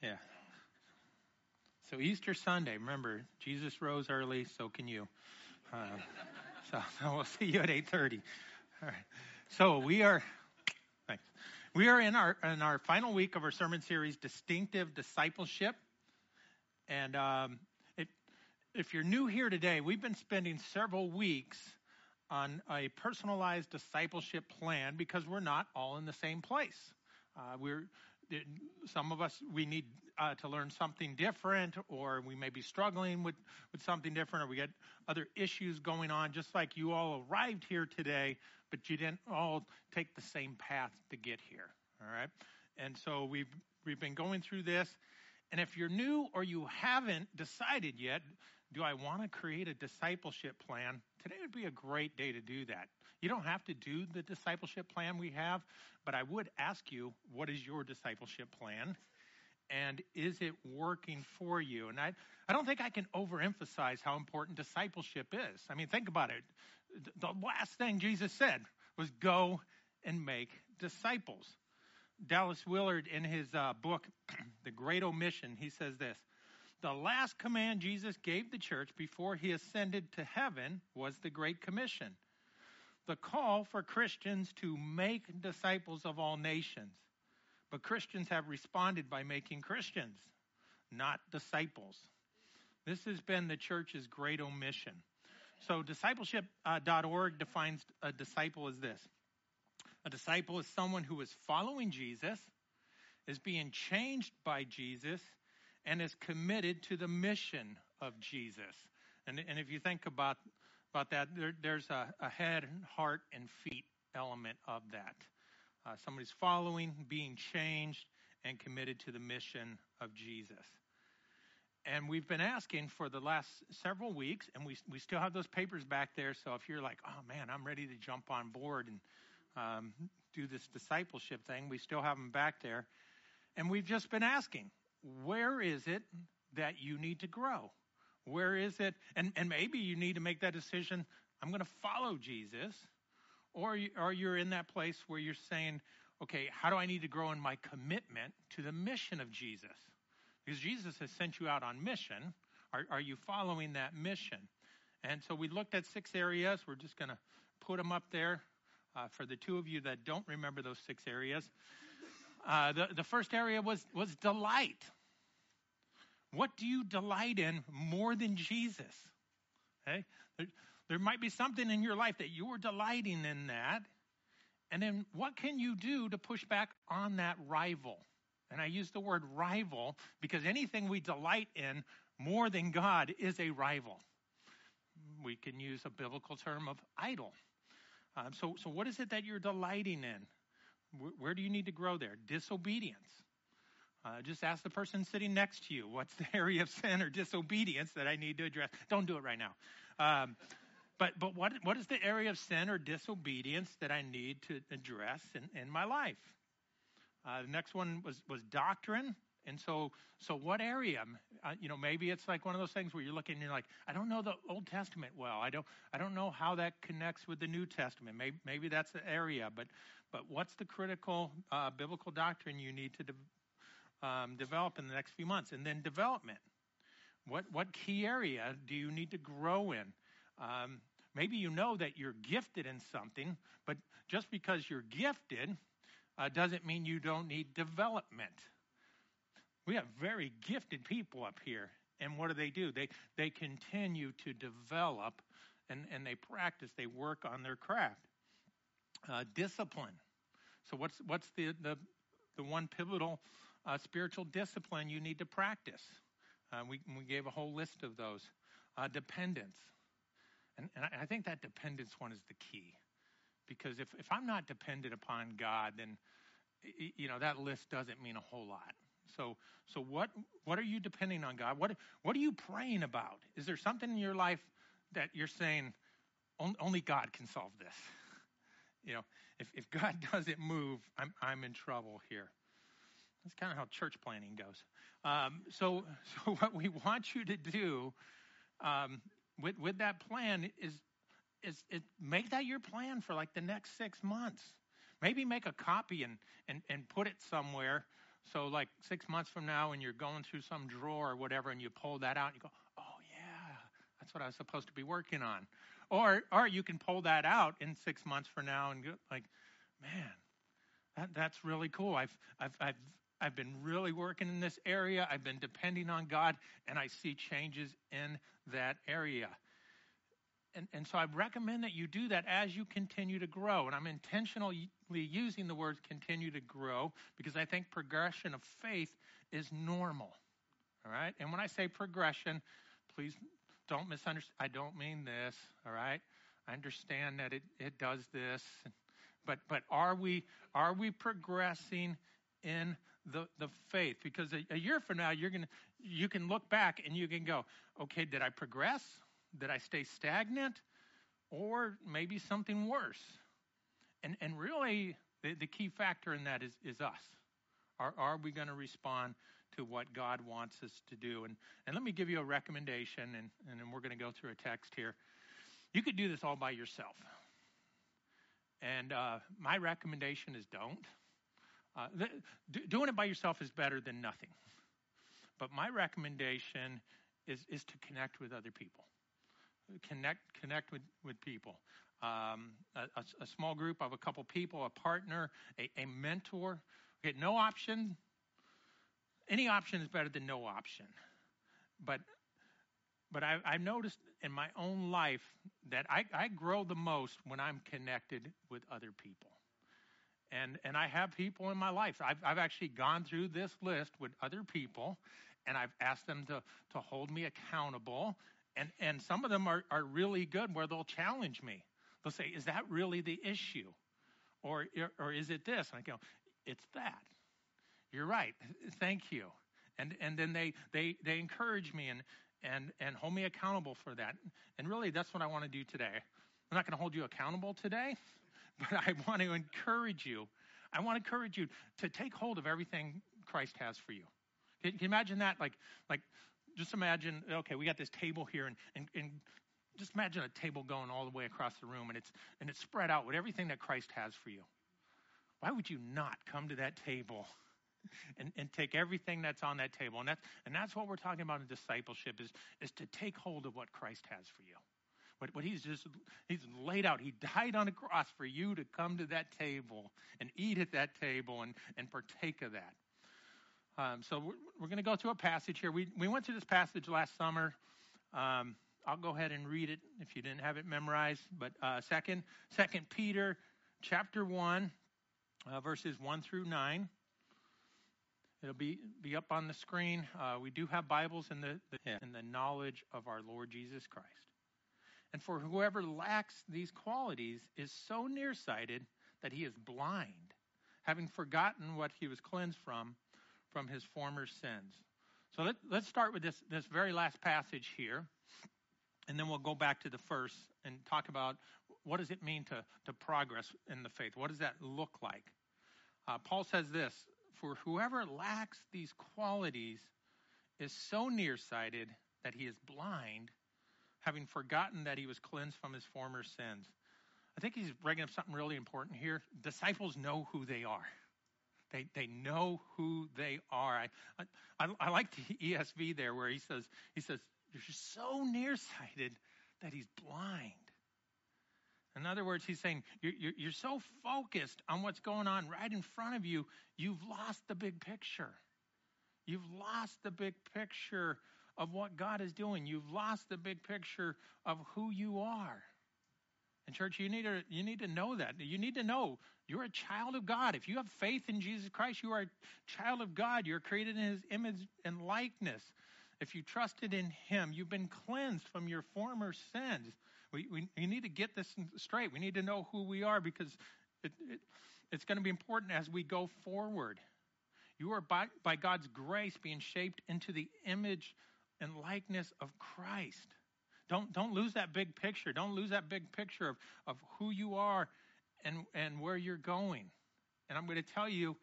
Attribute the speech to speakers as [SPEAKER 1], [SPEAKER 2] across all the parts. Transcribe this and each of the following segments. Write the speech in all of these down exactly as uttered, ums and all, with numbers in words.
[SPEAKER 1] Yeah. So Easter Sunday, remember, Jesus rose early, so can you. Uh, so, so we'll see you at eight thirty. All right. So we are, thanks. We are in our in our final week of our sermon series, Distinctive Discipleship. And um, it, if you're new here today, we've been spending several weeks on a personalized discipleship plan because we're not all in the same place. Uh, we're Some of us, we need uh, to learn something different, or we may be struggling with, with something different, or we got other issues going on, just like you all arrived here today, but you didn't all take the same path to get here, all right? And so we've we've been going through this, and if you're new or you haven't decided yet, do I want to create a discipleship plan? Today would be a great day to do that. You don't have to do the discipleship plan we have, but I would ask you, what is your discipleship plan? And is it working for you? And I, I don't think I can overemphasize how important discipleship is. I mean, think about it. The last thing Jesus said was go and make disciples. Dallas Willard, in his uh, book, The Great Omission, he says this: the last command Jesus gave the church before he ascended to heaven was the Great Commission, the call for Christians to make disciples of all nations. But Christians have responded by making Christians, not disciples. This has been the church's great omission. So discipleship dot org defines a disciple as this: a disciple is someone who is following Jesus, is being changed by Jesus, and is committed to the mission of Jesus. And, and if you think about, about that, there, there's a, a head, heart, and feet element of that. Uh, somebody's following, being changed, and committed to the mission of Jesus. And we've been asking for the last several weeks, and we we still have those papers back there, so if you're like, oh man, I'm ready to jump on board and um, do this discipleship thing, we still have them back there. And we've just been asking, where is it that you need to grow? Where is it? And, and maybe you need to make that decision, I'm going to follow Jesus. Or, you, or you're in that place where you're saying, okay, how do I need to grow in my commitment to the mission of Jesus? Because Jesus has sent you out on mission. Are, are you following that mission? And so we looked at six areas. We're just going to put them up there uh, for the two of you that don't remember those six areas. Uh, the, the first area was, was delight. What do you delight in more than Jesus? Okay? There, there might be something in your life that you're delighting in that. And then what can you do to push back on that rival? And I use the word rival because anything we delight in more than God is a rival. We can use a biblical term of idol. Um, so, so what is it that you're delighting in? Where do you need to grow there? Disobedience. Uh, just ask the person sitting next to you, what's the area of sin or disobedience that I need to address? Don't do it right now. Um, but but what what is the area of sin or disobedience that I need to address in, in my life? Uh, the next one was, was doctrine. And so so what area? Uh, you know, maybe it's like one of those things where you're looking and you're like, I don't know the Old Testament well. I don't I don't know how that connects with the New Testament. Maybe maybe that's the area. But but what's the critical uh, biblical doctrine you need to de- um, develop in the next few months? And then development. What what key area do you need to grow in? Um, maybe you know that you're gifted in something, but just because you're gifted uh, doesn't mean you don't need development. We have very gifted people up here, and what do they do? They they continue to develop, and, and they practice, they work on their craft. Uh, discipline. So what's what's the the, the one pivotal uh, spiritual discipline you need to practice? Uh, we we gave a whole list of those. Uh, dependence, and and I think that dependence one is the key, because if if I'm not dependent upon God, then you know that list doesn't mean a whole lot. So, so what, what are you depending on God? What, what are you praying about? Is there something in your life that you're saying, only God can solve this? You know, if, if God doesn't move, I'm, I'm in trouble here. That's kind of how church planning goes. Um, so, so what we want you to do, um, with, with that plan is, is, is make that your plan for like the next six months. Maybe make a copy and, and, and put it somewhere. So like six months from now when you're going through some drawer or whatever and you pull that out and you go, oh yeah, that's what I was supposed to be working on. Or or you can pull that out in six months from now and go like, man, that, that's really cool. I've I've I've I've been really working in this area. I've been depending on God, and I see changes in that area. And, and so I recommend that you do that as you continue to grow. And I'm intentionally using the word continue to grow because I think progression of faith is normal. All right? And when I say progression, please don't misunderstand. I don't mean this. All right? I understand that it, it does this. But but are we are we progressing in the, the faith? Because a, a year from now, you're gonna you can look back and you can go, okay, did I progress? Did I stay stagnant? Or maybe something worse? And and really, the, the key factor in that is, is us. Are, are we going to respond to what God wants us to do? And, and let me give you a recommendation, and, and then we're going to go through a text here. You could do this all by yourself. And uh, my recommendation is don't. Uh, th- doing it by yourself is better than nothing. But my recommendation is, is to connect with other people. Connect connect with, with people. Um, a, a, a small group of a couple people, a partner, a, a mentor. Okay, no option. Any option is better than no option. But but I, I've noticed in my own life that I, I grow the most when I'm connected with other people. And and I have people in my life. I've I've actually gone through this list with other people, and I've asked them to to hold me accountable. And and some of them are, are really good where they'll challenge me. They'll say, is that really the issue? Or or is it this? And I go, it's that. You're right. Thank you. And and then they they, they encourage me and, and, and hold me accountable for that. And really, that's what I want to do today. I'm not going to hold you accountable today, but I want to encourage you. I want to encourage you to take hold of everything Christ has for you. Can, can you imagine that? Like like. Just imagine, okay, we got this table here, and, and, and just imagine a table going all the way across the room, and it's and it's spread out with everything that Christ has for you. Why would you not come to that table and, and take everything that's on that table? And that's and that's what we're talking about in discipleship is is to take hold of what Christ has for you. What what he's just he's laid out. He died on a cross for you to come to that table and eat at that table and, and partake of that. Um, so we're, we're going to go through a passage here. We we went through this passage last summer. Um, I'll go ahead and read it if you didn't have it memorized. But uh, second, Second Peter, chapter one, uh, verses one through nine. It'll be be up on the screen. Uh, we do have Bibles in the, the in the knowledge of our Lord Jesus Christ. And for whoever lacks these qualities is so nearsighted that he is blind, having forgotten what he was cleansed from. from his former sins. So let, let's start with this, this very last passage here, and then we'll go back to the first and talk about what does it mean to, to progress in the faith? What does that look like? Uh, Paul says this, for whoever lacks these qualities is so nearsighted that he is blind, having forgotten that he was cleansed from his former sins. I think he's bringing up something really important here. Disciples know who they are. They they know who they are. I, I I like the E S V there where he says he says you're so nearsighted that he's blind. In other words, he's saying you're, you're you're so focused on what's going on right in front of you, you've lost the big picture. You've lost the big picture of what God is doing. You've lost the big picture of who you are. And church, you need to you need to know that. You need to know you're a child of God. If you have faith in Jesus Christ, you are a child of God. You're created in his image and likeness. If you trusted in him, you've been cleansed from your former sins. We we, we need to get this straight. We need to know who we are because it, it, it's going to be important as we go forward. You are by, by God's grace being shaped into the image and likeness of Christ. Don't don't lose that big picture. Don't lose that big picture of, of who you are and, and where you're going. And I'm going to tell you,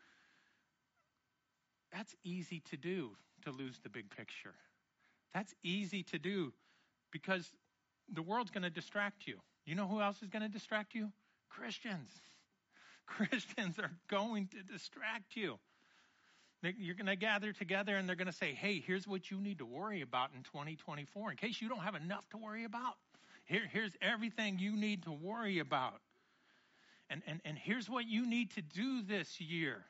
[SPEAKER 1] that's easy to do, to lose the big picture. That's easy to do because the world's going to distract you. You know who else is going to distract you? Christians. Christians are going to distract you. You're going to gather together and they're going to say, hey, here's what you need to worry about in twenty twenty-four. In case you don't have enough to worry about, here, here's everything you need to worry about. And, and, and here's what you need to do this year.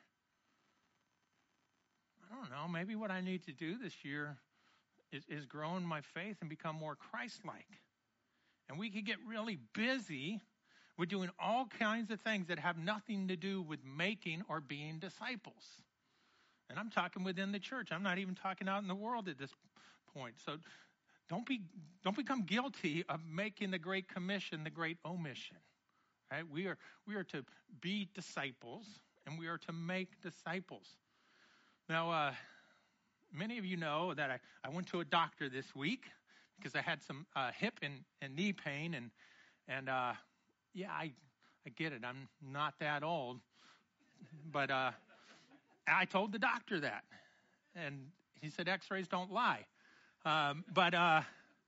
[SPEAKER 1] I don't know, maybe what I need to do this year is, is grow in my faith and become more Christ-like. And we could get really busy with doing all kinds of things that have nothing to do with making or being disciples. And I'm talking within the church. I'm not even talking out in the world at this point. So don't be don't become guilty of making the Great Commission the Great Omission. Right? We are we are to be disciples and we are to make disciples. Now, uh, many of you know that I, I went to a doctor this week because I had some uh, hip and, and knee pain. And, and uh, yeah, I, I get it. I'm not that old. But uh, I told the doctor that. And he said x-rays don't lie. Um, but uh,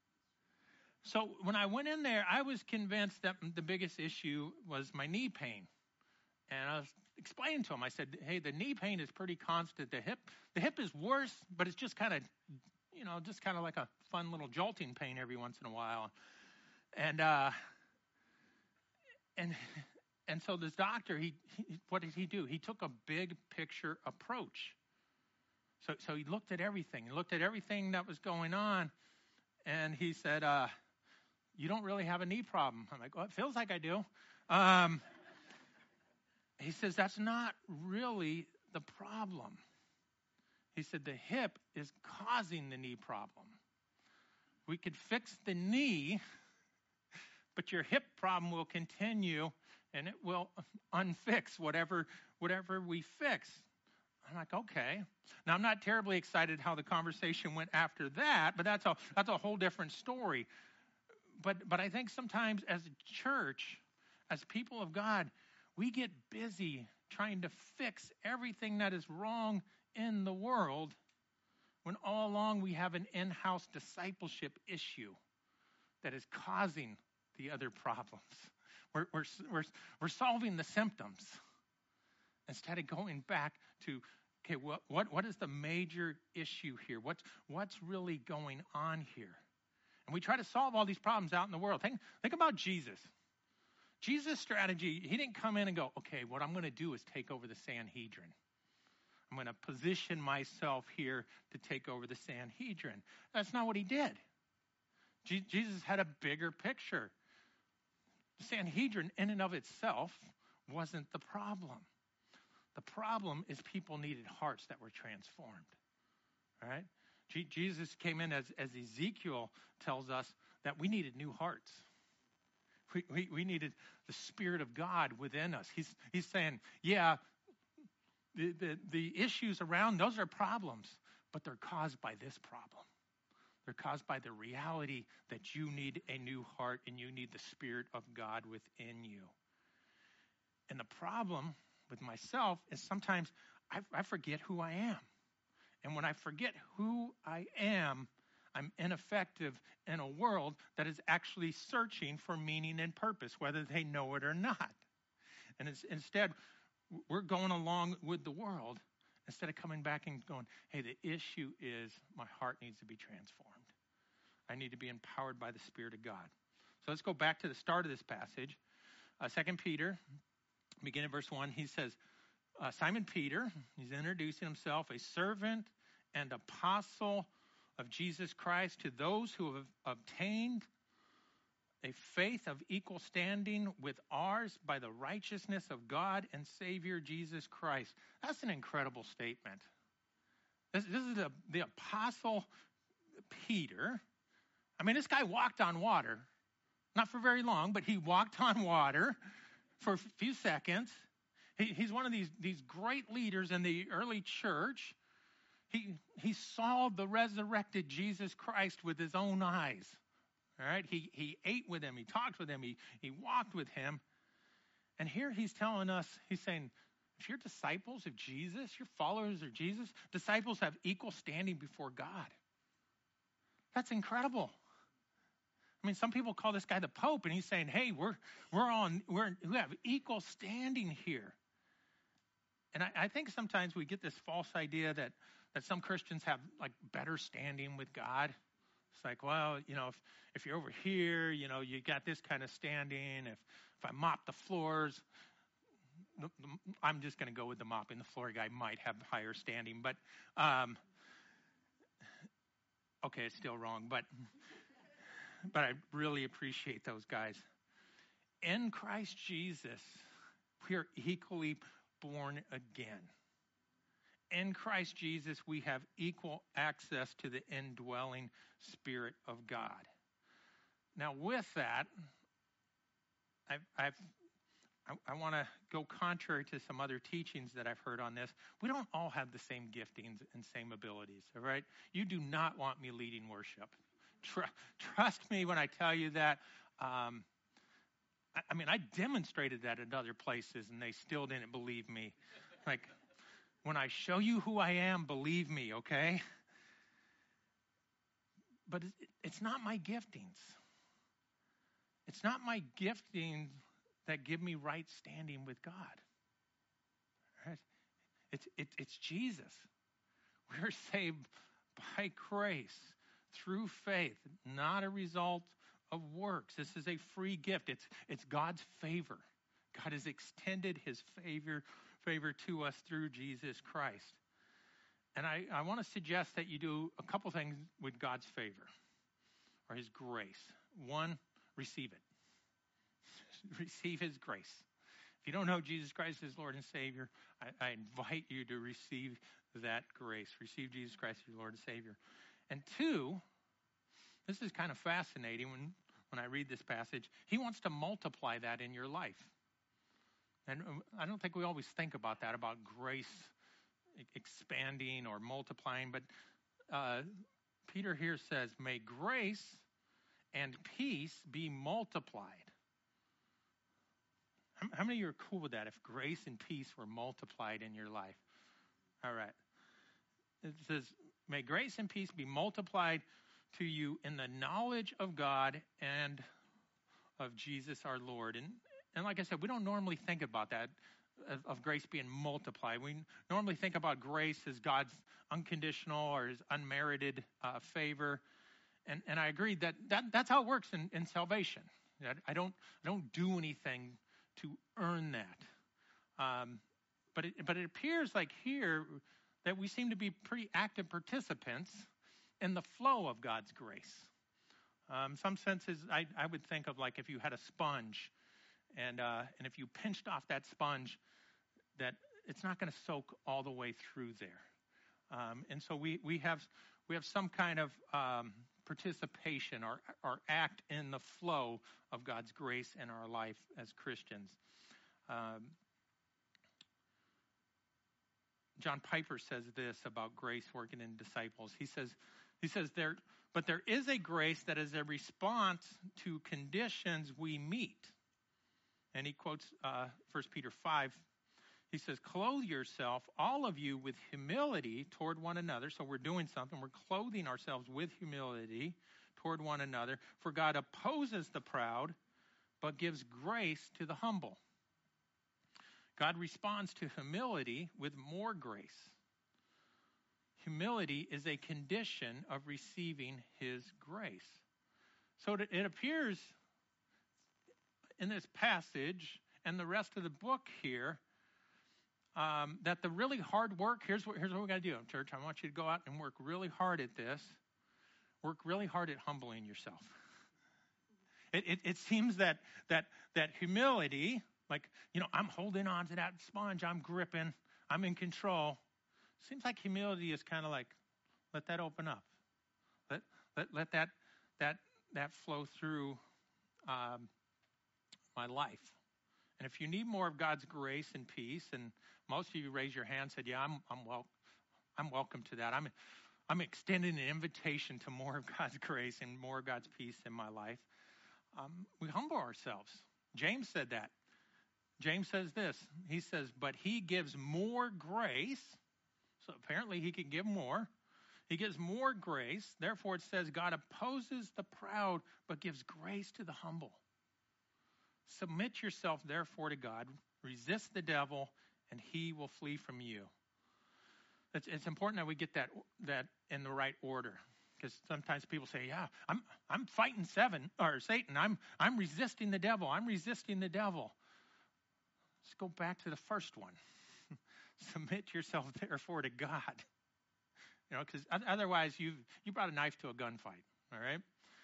[SPEAKER 1] so when I went in there, I was convinced that the biggest issue was my knee pain. And I was explaining to him, I said, hey, the knee pain is pretty constant. The hip, the hip is worse, but it's just kind of, you know, just kind of like a fun little jolting pain every once in a while. And, uh, and, and so this doctor, he, he, what did he do? He took a big picture approach. So, so he looked at everything. He looked at everything that was going on. And he said, uh, you don't really have a knee problem. I'm like, well, it feels like I do. Um, He says, that's not really the problem. He said, the hip is causing the knee problem. We could fix the knee, but your hip problem will continue, and it will unfix whatever, whatever we fix. I'm like, okay. Now, I'm not terribly excited how the conversation went after that, but that's a, that's a whole different story. But, but I think sometimes as a church, as people of God, we get busy trying to fix everything that is wrong in the world when all along we have an in-house discipleship issue that is causing the other problems. We're, we're, we're, we're solving the symptoms instead of going back to, okay, what, what, what is the major issue here? What's, what's really going on here? And we try to solve all these problems out in the world. Think, think about Jesus. Jesus' strategy, he didn't come in and go, okay, what I'm going to do is take over the Sanhedrin. I'm going to position myself here to take over the Sanhedrin. That's not what he did. Je- Jesus had a bigger picture. The Sanhedrin in and of itself wasn't the problem. The problem is people needed hearts that were transformed. All right? Je- Jesus came in as, as Ezekiel tells us that we needed new hearts. We, we we needed the Spirit of God within us. He's he's saying, yeah, the, the, the issues around, those are problems, but they're caused by this problem. They're caused by the reality that you need a new heart and you need the Spirit of God within you. And the problem with myself is sometimes I, I forget who I am. And when I forget who I am, I'm ineffective in a world that is actually searching for meaning and purpose, whether they know it or not. And it's, instead, we're going along with the world instead of coming back and going, hey, the issue is my heart needs to be transformed. I need to be empowered by the Spirit of God. So let's go back to the start of this passage. Uh, Second Peter, beginning at verse one, he says, uh, Simon Peter, he's introducing himself, a servant and apostle of Jesus Christ, to those who have obtained a faith of equal standing with ours by the righteousness of God and Savior Jesus Christ. That's an incredible statement. This, this is the, the apostle Peter. I mean, this guy walked on water. Not for very long, but he walked on water for a few seconds. He, he's one of these, these great leaders in the early church. He he saw the resurrected Jesus Christ with his own eyes. All right, he he ate with him, he talked with him, he he walked with him. And here he's telling us, he's saying, if you're disciples of Jesus, you're followers of Jesus, disciples have equal standing before God. That's incredible. I mean, some people call this guy the Pope, and he's saying, hey, we're we're on we're we have equal standing here. And I, I think sometimes we get this false idea that, that some Christians have like better standing with God. It's like, well, you know, if, if you're over here, you know, you got this kind of standing. If if I mop the floors, I'm just going to go with the mopping the floor guy might have higher standing. But, um, okay, it's still wrong. But, but I really appreciate those guys. In Christ Jesus, we are equally born again. In Christ Jesus, we have equal access to the indwelling Spirit of God. Now, with that, I've, I've, I, I want to go contrary to some other teachings that I've heard on this. We don't all have the same giftings and same abilities, all right? You do not want me leading worship. Tr- trust me when I tell you that. Um, I, I mean, I demonstrated that at other places, and they still didn't believe me. Like, when I show you who I am, believe me, okay? But it's not my giftings. It's not my giftings that give me right standing with God. Right? It's, it, it's Jesus. We're saved by grace through faith, not a result of works. This is a free gift. It's, it's God's favor. God has extended his favor favor to us through Jesus Christ. And I, I want to suggest that you do a couple things with God's favor or his grace. One, receive it. Receive his grace. If you don't know Jesus Christ as Lord and Savior, I, I invite you to receive that grace. Receive Jesus Christ as your Lord and Savior. And two, this is kind of fascinating when, when I read this passage. He wants to multiply that in your life. And I don't think we always think about that, about grace expanding or multiplying. But uh, Peter here says, may grace and peace be multiplied. How, how many of you are cool with that, if grace and peace were multiplied in your life? All right. It says, may grace and peace be multiplied to you in the knowledge of God and of Jesus our Lord. And And like I said, we don't normally think about that, of, of grace being multiplied. We normally think about grace as God's unconditional or his unmerited uh, favor. And, and I agree that, that that's how it works in, in salvation. I don't, I don't do anything to earn that. Um, but, it, but it appears like here that we seem to be pretty active participants in the flow of God's grace. Um, some senses, I, I would think of like if you had a sponge, And uh, and if you pinched off that sponge, that it's not going to soak all the way through there. Um, and so we, we have we have some kind of um, participation or, or act in the flow of God's grace in our life as Christians. Um, John Piper says this about grace working in disciples. He says he says there, but there is a grace that is a response to conditions we meet. And he quotes uh, First Peter five. He says, clothe yourself, all of you, with humility toward one another. So we're doing something. We're clothing ourselves with humility toward one another. For God opposes the proud, but gives grace to the humble. God responds to humility with more grace. Humility is a condition of receiving his grace. So it appears in this passage and the rest of the book here, um, that the really hard work, here's what, here's what we got to do, church. I want you to go out and work really hard at this. Work really hard at humbling yourself. It, it, it seems that, that, that humility, like, you know, I'm holding on to that sponge, I'm gripping, I'm in control. Seems like humility is kind of like, let that open up. Let, let, let that, that, that flow through, um, my life. And if you need more of God's grace and peace, and most of you raised your hand and said, yeah, I'm I'm wel- I'm welcome to that. I'm I'm extending an invitation to more of God's grace and more of God's peace in my life. Um, we humble ourselves. James said that. James says this. He says, but he gives more grace. So apparently he can give more. He gives more grace. Therefore it says God opposes the proud, but gives grace to the humble. Submit yourself, therefore, to God. Resist the devil, and he will flee from you. It's, it's important that we get that that in the right order, because sometimes people say, "Yeah, I'm I'm fighting seven or Satan. I'm I'm resisting the devil. I'm resisting the devil." Let's go back to the first one. Submit yourself, therefore, to God. You know, because otherwise you you brought a knife to a gunfight. All right.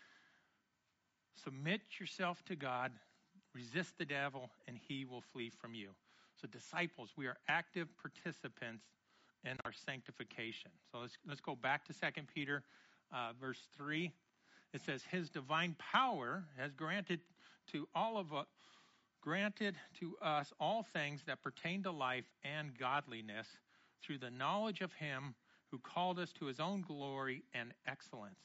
[SPEAKER 1] Submit yourself to God, resist the devil, and he will flee from you. So, disciples, we are active participants in our sanctification. So let's let's go back to Second Peter, uh, verse three. It says, "His divine power has granted to all of us, granted to us all things that pertain to life and godliness through the knowledge of him who called us to his own glory and excellence."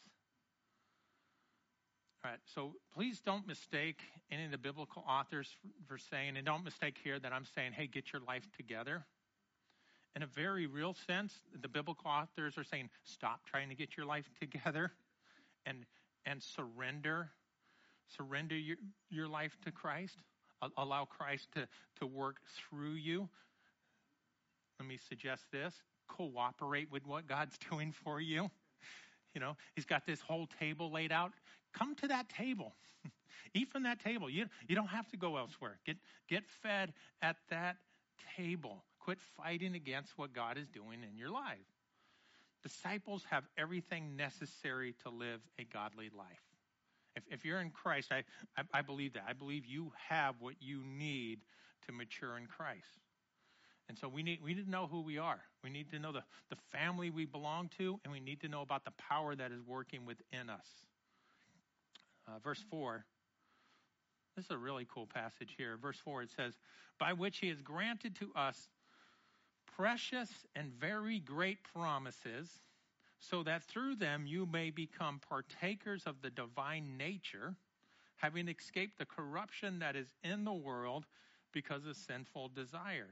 [SPEAKER 1] All right, so please don't mistake any of the biblical authors for saying, and don't mistake here that I'm saying, hey, get your life together. In a very real sense, the biblical authors are saying, stop trying to get your life together and and surrender, surrender your, your life to Christ. Allow Christ to, to work through you. Let me suggest this. Cooperate with what God's doing for you. You know, he's got this whole table laid out. Come to that table. Eat from that table. You, you don't have to go elsewhere. Get, get fed at that table. Quit fighting against what God is doing in your life. Disciples have everything necessary to live a godly life. If, if you're in Christ, I, I, I believe that. I believe you have what you need to mature in Christ. And so we need we need to know who we are. We need to know the, the family we belong to, and we need to know about the power that is working within us. Uh, verse four. This is a really cool passage here. Verse four, it says, "By which he has granted to us precious and very great promises, so that through them you may become partakers of the divine nature, having escaped the corruption that is in the world because of sinful desire."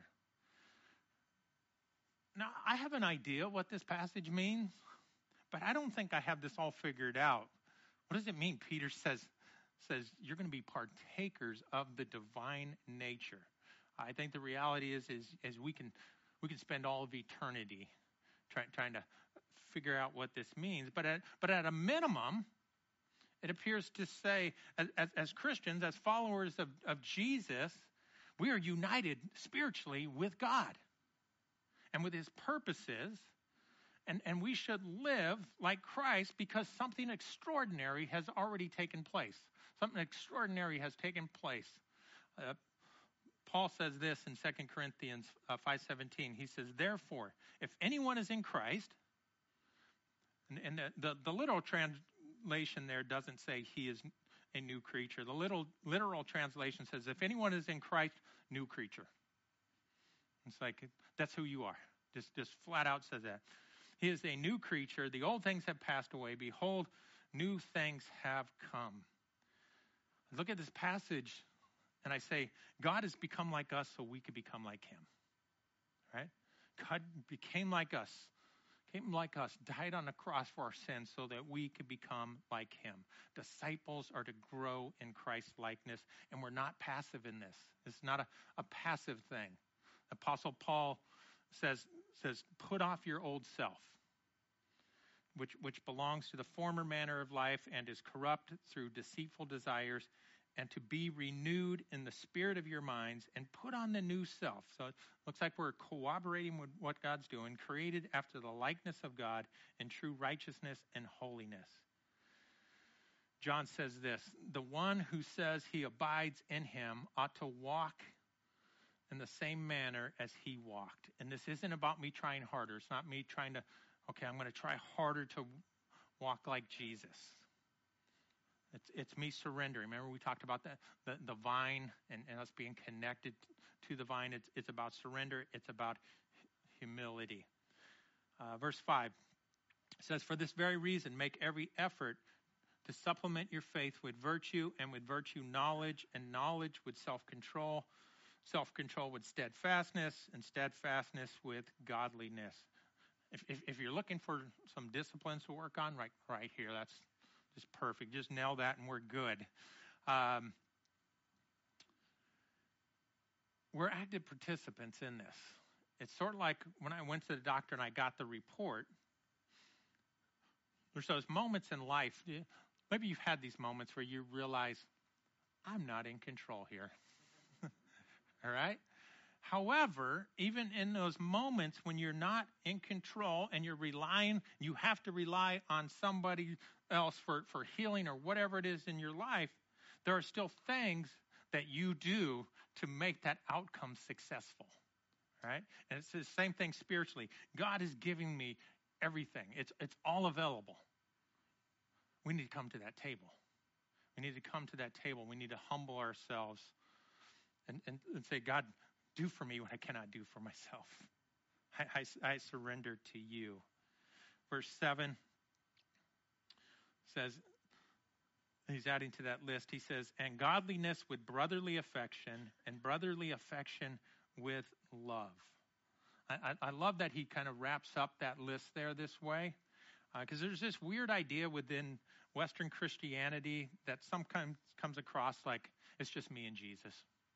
[SPEAKER 1] Now, I have an idea what this passage means, but I don't think I have this all figured out. What does it mean? Peter says, says you're going to be partakers of the divine nature. I think the reality is, is, is we can we can spend all of eternity try, trying to figure out what this means. But at, but at a minimum, it appears to say, as, as, as Christians, as followers of, of Jesus, we are united spiritually with God and with his purposes. And, and we should live like Christ because something extraordinary has already taken place. Something extraordinary has taken place. Uh, Paul says this in Second Corinthians uh, five seventeen. He says, "Therefore, if anyone is in Christ," and, and the, the, the literal translation there doesn't say he is a new creature. The little, literal translation says, if anyone is in Christ, new creature. It's like, that's who you are. Just, just flat out says that. He is a new creature. The old things have passed away. Behold, new things have come. Look at this passage, and I say, God has become like us so we could become like him. Right? God became like us, came like us, died on the cross for our sins so that we could become like him. Disciples are to grow in Christ's likeness, and we're not passive in this. It's not a, a passive thing. Apostle Paul says, says, put off your old self, which, which belongs to the former manner of life and is corrupt through deceitful desires, and to be renewed in the spirit of your minds and put on the new self. So it looks like we're cooperating with what God's doing, created after the likeness of God in true righteousness and holiness. John says this, the one who says he abides in him ought to walk in the same manner as he walked. And this isn't about me trying harder. It's not me trying to, okay, I'm going to try harder to walk like Jesus. It's it's me surrendering. Remember we talked about the, the, the vine and, and us being connected to the vine. It's, it's about surrender. It's about humility. Uh, verse five says, for this very reason, make every effort to supplement your faith with virtue, and with virtue knowledge, and knowledge with self-control, self-control with steadfastness, and steadfastness with godliness. If, if, if you're looking for some disciplines to work on, right, right here, that's just perfect. Just nail that and we're good. Um, we're active participants in this. It's sort of like when I went to the doctor and I got the report. There's those moments in life. Maybe you've had these moments where you realize, I'm not in control here. All right? However, even in those moments when you're not in control and you're relying, you have to rely on somebody else for, for healing or whatever it is in your life, there are still things that you do to make that outcome successful. Right? And it's the same thing spiritually. God is giving me everything. It's it's all available. We need to come to that table. We need to come to that table. We need to humble ourselves and, and, and say, God, do for me what I cannot do for myself. I, I, I surrender to you. Verse seven says, he's adding to that list, he says, and godliness with brotherly affection, and brotherly affection with love. I, I, I love that he kind of wraps up that list there this way, because uh, there's this weird idea within Western Christianity that sometimes comes across like it's just me and Jesus.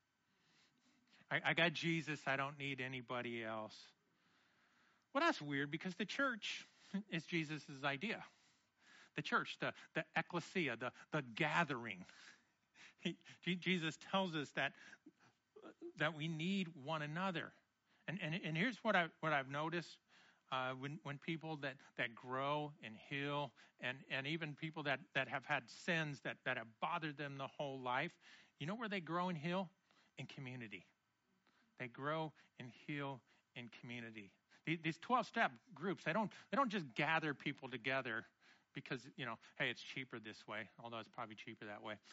[SPEAKER 1] I, I got Jesus. I don't need anybody else. Well, that's weird because the church is Jesus' idea. The church, the, the ecclesia, the, the gathering. He, Jesus tells us that that we need one another. And and, and here's what I what I've noticed uh, when when people that, that grow and heal, and, and even people that, that have had sins that, that have bothered them the whole life, you know where they grow and heal? In community. They grow and heal in community. These twelve-step groups, they don't they don't just gather people together because, you know, hey, it's cheaper this way, although it's probably cheaper that way.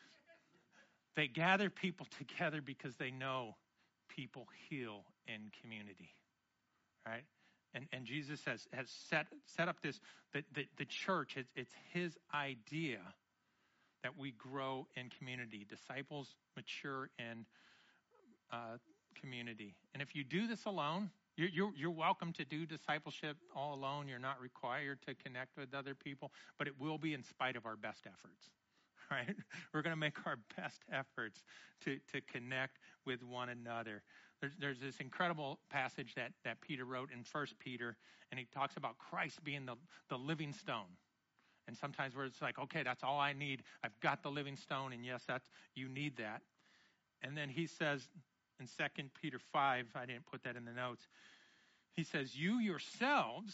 [SPEAKER 1] They gather people together because they know people heal in community, right? And and Jesus has, has set set up this, the, the, the church, it's, it's his idea that we grow in community. Disciples mature in uh, community. And if you do this alone, you're, you're, you're welcome to do discipleship all alone. You're not required to connect with other people, but it will be in spite of our best efforts. Right? We're going to make our best efforts to, to connect with one another. There's, there's this incredible passage that, that Peter wrote in First Peter, and he talks about Christ being the, the living stone. And sometimes where it's like, okay, that's all I need. I've got the living stone, and yes, that's, you need that. And then he says in Second Peter five, I didn't put that in the notes, he says, you yourselves,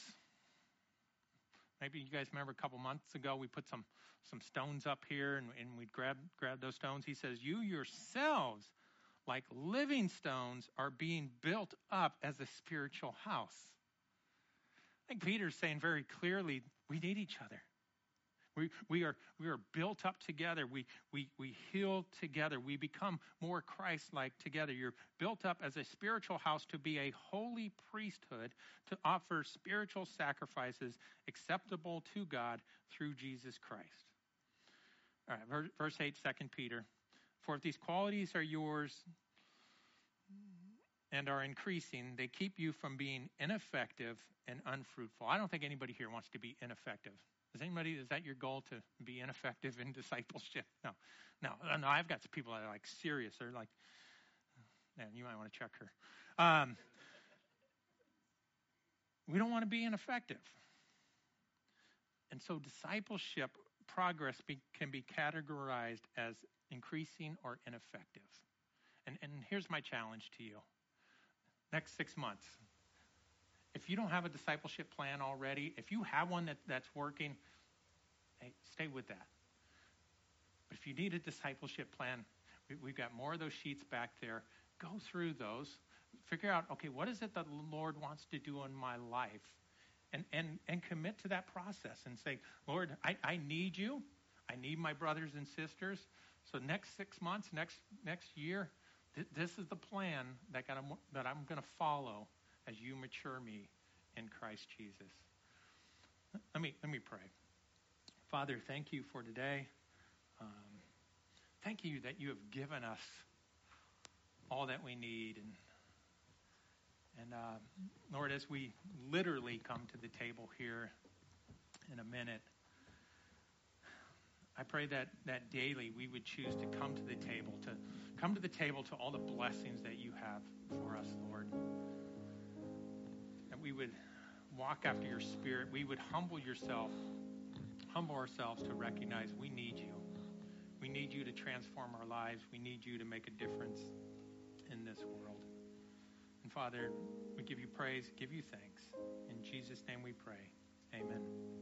[SPEAKER 1] maybe you guys remember a couple months ago, we put some, some stones up here and, and we'd grab, grab those stones. He says, you yourselves, like living stones, are being built up as a spiritual house. I think Peter's saying very clearly, we need each other. We, we are we are built up together. We, we, we heal together. We become more Christ-like together. You're built up as a spiritual house to be a holy priesthood, to offer spiritual sacrifices acceptable to God through Jesus Christ. All right, verse eight, Second Peter. For if these qualities are yours and are increasing, they keep you from being ineffective and unfruitful. I don't think anybody here wants to be ineffective. Is anybody, is that your goal, to be ineffective in discipleship? No, no, no. I've got some people that are like serious. They're like, man, you might want to check her. Um, we don't want to be ineffective. And so discipleship progress be, can be categorized as increasing or ineffective. And, and here's my challenge to you. Next six months. If you don't have a discipleship plan already, if you have one that, that's working, hey, stay with that. But if you need a discipleship plan, we, we've got more of those sheets back there. Go through those. Figure out, okay, what is it that the Lord wants to do in my life? And and and commit to that process and say, Lord, I, I need you. I need my brothers and sisters. So next six months, next next year, th- this is the plan that, I'm, that I'm going to follow as you mature me in Christ Jesus. Let me let me pray. Father, thank you for today. Um, thank you that you have given us all that we need. And, and uh, Lord, as we literally come to the table here in a minute, I pray that, that daily we would choose to come to the table, to come to the table to all the blessings that you have for us, Lord. we would walk after your Spirit. We would humble yourself, humble ourselves to recognize we need you. We need you to transform our lives. We need you to make a difference in this world. And Father, we give you praise, give you thanks. In Jesus' name we pray. Amen.